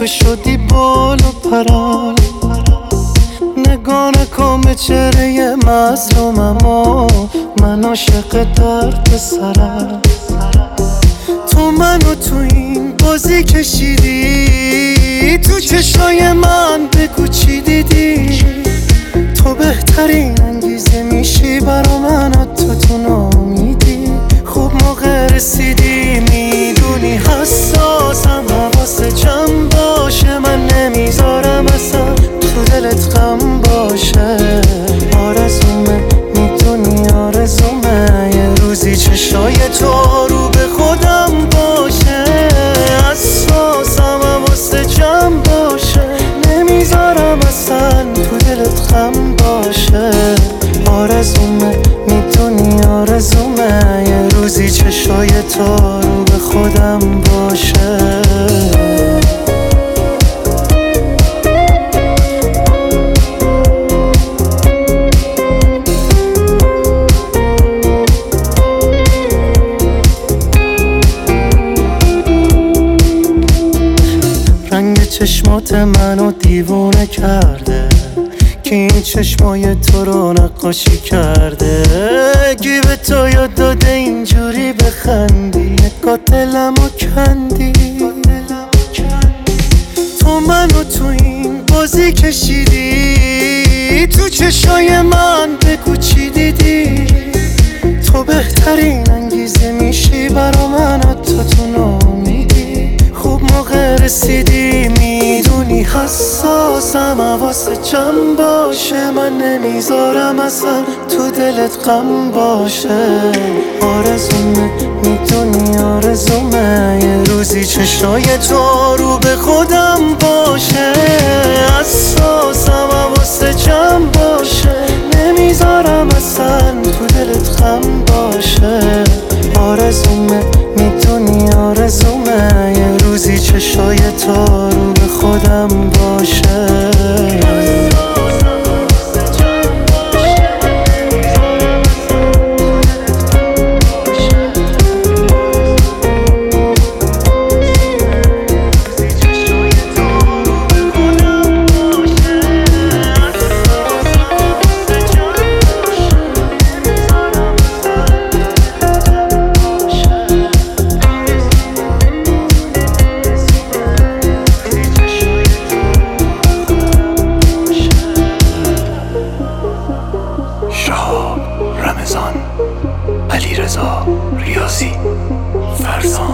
تو شدی بال و پران. نگاه نکن به چهره مظلومم و من عاشق درد سرم. تو منو تو این بازی کشیدی، تو چشای من بگو چی دیدی. تو بهترین انگیزه میشی برا من، تو نامیدی. خوب موقع رسیدی، میدونی حساسم، حواست جمع باشه. من نمیذارم اصلا تو دلت غم باشه. آرزومه میدونی آرزومه یه روزی چشای تو رو به خودم باشه. حساسم، حواست جمع باشه. نمیذارم اصلا تو دلت غم باشه. آرزومه میدونی آرزومه یه روزی چشای تو رو به خودم باشه. رنگ چشمات منو دیوونه کرده، که این چشمای تو رو نقاشی کرده. کی به تو یاد داده اینجوری بخندی، نگاه دلمو کندی. تو منو تو این بازی کشیدی، تو چشای من بگو چی دیدی. تو بهترین انگیزه میشی برا من، تو نامیدی. خوب موقع رسیدی، میدونی حساسم، حواست جمع باشه. من نمیذارم اصلا تو دلت غم باشه. آرزومه میدونی آرزومه یه روزی چشای تو رو به خودم باشه. حساسم، حواست جمع باشه. نمیذارم اصلا تو دلت غم باشه. آرزومه میدونی آرزومه یه روزی چشای تو رو به خودم باشه. رمضان، علیرضا ریاضی، فرزان.